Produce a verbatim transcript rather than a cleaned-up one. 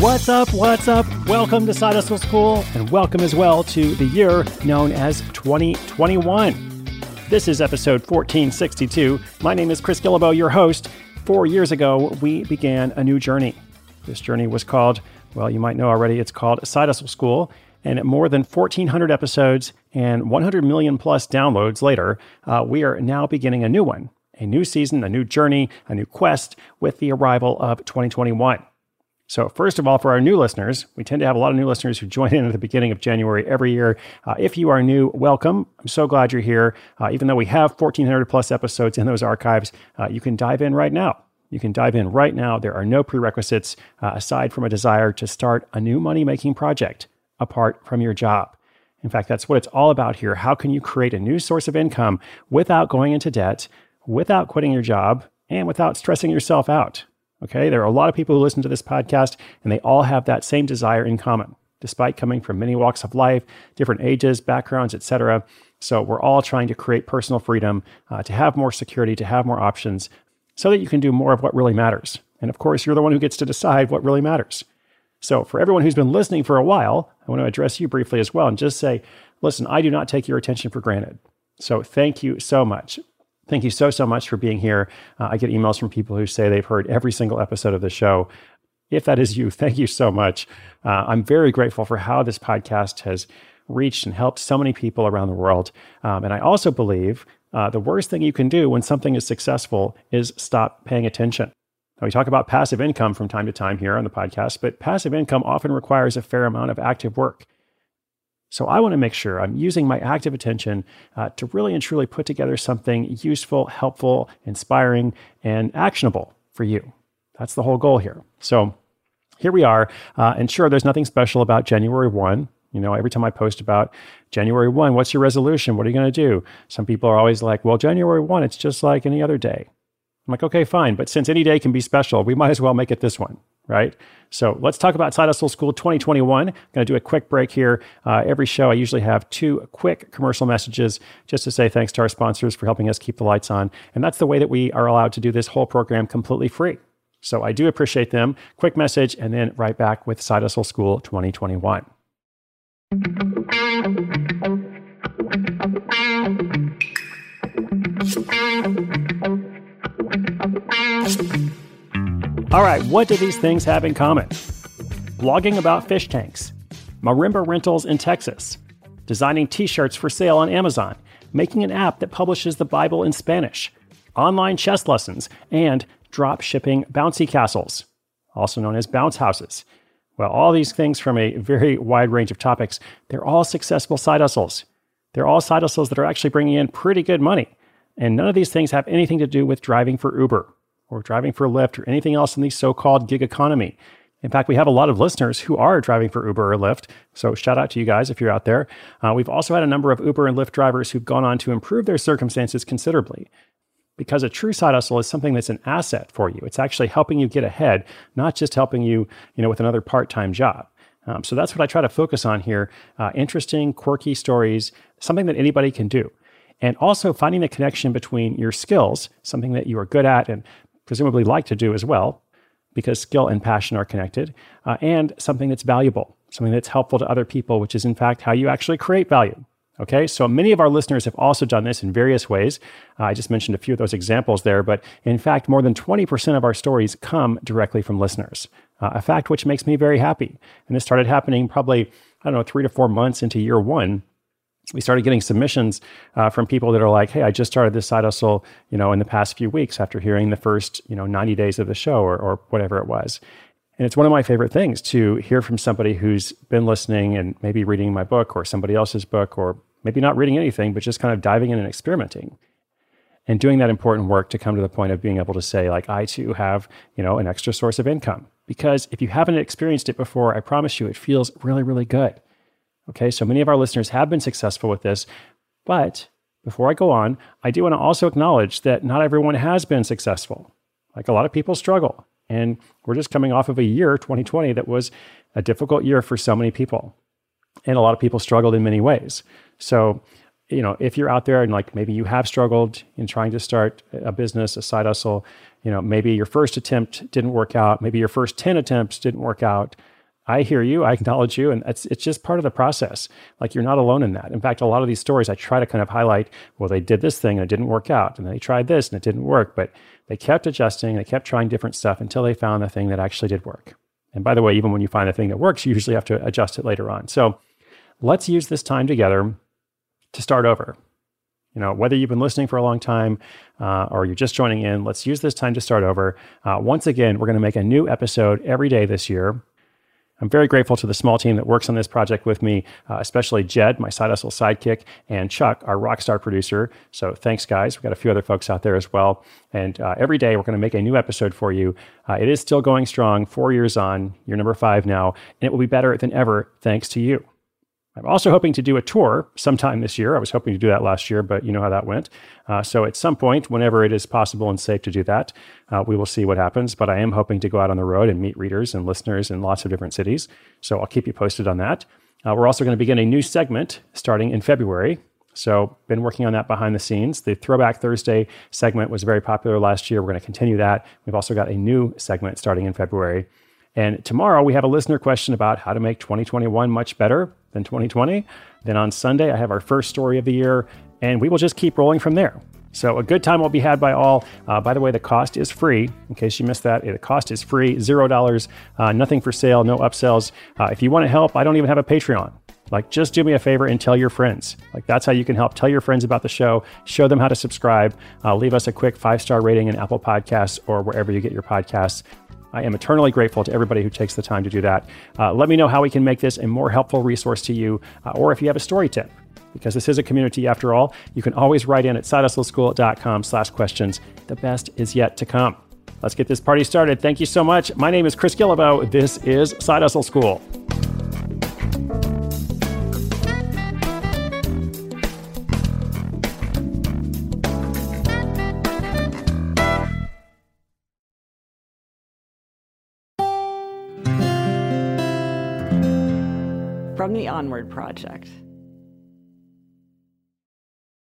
What's up? What's up? Welcome to Side Hustle School, and welcome as well to the year known as twenty twenty-one. This is episode fourteen sixty-two. My name is Chris Guillebeau, your host. Four years ago, we began a new journey. This journey was called, well, you might know already, it's called Side Hustle School. And at more than fourteen hundred episodes and one hundred million plus downloads later, uh, we are now beginning a new one, a new season, a new journey, a new quest with the arrival of twenty twenty-one. So first of all, for our new listeners, we tend to have a lot of new listeners who join in at the beginning of January every year. Uh, if you are new, welcome. I'm so glad you're here. Uh, even though we have fourteen hundred plus episodes in those archives, uh, you can dive in right now. You can dive in right now. There are no prerequisites uh, aside from a desire to start a new money-making project apart from your job. In fact, that's what it's all about here. How can you create a new source of income without going into debt, without quitting your job, and without stressing yourself out? Okay, there are a lot of people who listen to this podcast, and they all have that same desire in common, despite coming from many walks of life, different ages, backgrounds, et cetera. So we're all trying to create personal freedom, uh, to have more security, to have more options, so that you can do more of what really matters. And of course, you're the one who gets to decide what really matters. So for everyone who's been listening for a while, I want to address you briefly as well and just say, listen, I do not take your attention for granted. So thank you so much. Thank you so, so much for being here. Uh, I get emails from people who say they've heard every single episode of the show. If that is you, thank you so much. Uh, I'm very grateful for how this podcast has reached and helped so many people around the world. Um, and I also believe uh, the worst thing you can do when something is successful is stop paying attention. Now, we talk about passive income from time to time here on the podcast, but passive income often requires a fair amount of active work. So I want to make sure I'm using my active attention uh, to really and truly put together something useful, helpful, inspiring, and actionable for you. That's the whole goal here. So here we are. Uh, and sure, there's nothing special about January first. You know, every time I post about January first, what's your resolution? What are you going to do? Some people are always like, well, January first, it's just like any other day. I'm like, okay, fine. But since any day can be special, we might as well make it this one, right? So let's talk about Side Hustle School twenty twenty-one. I'm going to do a quick break here. Uh, every show, I usually have two quick commercial messages just to say thanks to our sponsors for helping us keep the lights on. And that's the way that we are allowed to do this whole program completely free. So I do appreciate them. Quick message, and then right back with Side Hustle School twenty twenty-one. All right, what do these things have in common? Blogging about fish tanks, marimba rentals in Texas, designing t-shirts for sale on Amazon, making an app that publishes the Bible in Spanish, online chess lessons, and drop shipping bouncy castles, also known as bounce houses. Well, all these things from a very wide range of topics, they're all successful side hustles. They're all side hustles that are actually bringing in pretty good money. And none of these things have anything to do with driving for Uber or driving for Lyft or anything else in the so-called gig economy. In fact, we have a lot of listeners who are driving for Uber or Lyft, so shout out to you guys if you're out there. Uh, we've also had a number of Uber and Lyft drivers who've gone on to improve their circumstances considerably, because a true side hustle is something that's an asset for you. It's actually helping you get ahead, not just helping you, you know, with another part-time job. Um, so that's what I try to focus on here. Uh, interesting, quirky stories, something that anybody can do. And also finding the connection between your skills, something that you are good at and presumably like to do as well, because skill and passion are connected, uh, and something that's valuable, something that's helpful to other people, which is in fact how you actually create value. Okay, so many of our listeners have also done this in various ways. Uh, I just mentioned a few of those examples there, but in fact, more than twenty percent of our stories come directly from listeners, uh, a fact which makes me very happy. And this started happening probably, I don't know, three to four months into year one. We started getting submissions uh, from people that are like, hey, I just started this side hustle, you know, in the past few weeks after hearing the first, you know, ninety days of the show or, or whatever it was. And it's one of my favorite things to hear from somebody who's been listening and maybe reading my book or somebody else's book, or maybe not reading anything, but just kind of diving in and experimenting and doing that important work to come to the point of being able to say, like, I too have, you know, an extra source of income. Because if you haven't experienced it before, I promise you, it feels really, really good. Okay, so many of our listeners have been successful with this, but before I go on, I do want to also acknowledge that not everyone has been successful. Like, a lot of people struggle, and we're just coming off of a year, twenty twenty, that was a difficult year for so many people, and a lot of people struggled in many ways. So, you know, if you're out there and like maybe you have struggled in trying to start a business, a side hustle, you know, maybe your first attempt didn't work out, maybe your first ten attempts didn't work out. I hear you. I acknowledge you. And it's, it's just part of the process. Like, you're not alone in that. In fact, a lot of these stories, I try to kind of highlight, well, they did this thing and it didn't work out. And they tried this and it didn't work. But they kept adjusting. They kept trying different stuff until they found the thing that actually did work. And by the way, even when you find the thing that works, you usually have to adjust it later on. So let's use this time together to start over. You know, whether you've been listening for a long time uh, or you're just joining in, let's use this time to start over. Uh, once again, we're going to make a new episode every day this year. I'm very grateful to the small team that works on this project with me, uh, especially Jed, my side hustle sidekick, and Chuck, our rock star producer. So thanks, guys. We've got a few other folks out there as well. And uh, every day we're going to make a new episode for you. Uh, it is still going strong, four years on, year number five now, and it will be better than ever thanks to you. I'm also hoping to do a tour sometime this year. I was hoping to do that last year, but you know how that went. Uh, so at some point, whenever it is possible and safe to do that, uh, we will see what happens. But I am hoping to go out on the road and meet readers and listeners in lots of different cities. So I'll keep you posted on that. Uh, we're also going to begin a new segment starting in February. So been working on that behind the scenes. The Throwback Thursday segment was very popular last year. We're going to continue that. We've also got a new segment starting in February. And tomorrow we have a listener question about how to make twenty twenty-one much better than twenty twenty. Then on Sunday, I have our first story of the year, and we will just keep rolling from there. So a good time will be had by all. Uh, by the way, the cost is free. In case you missed that, the cost is free, zero dollars, uh, nothing for sale, no upsells. Uh, if you want to help, I don't even have a Patreon. Like, just do me a favor and tell your friends. Like, that's how you can help. Tell your friends about the show. Show them how to subscribe. Uh, leave us a quick five-star rating in Apple Podcasts or wherever you get your podcasts. I am eternally grateful to everybody who takes the time to do that. Uh, let me know how we can make this a more helpful resource to you, uh, or if you have a story tip, because this is a community after all. You can always write in at sidehustleschool.com slash questions. The best is yet to come. Let's get this party started. Thank you so much. My name is Chris Guillebeau. This is Side Hustle School. From the Onward Project.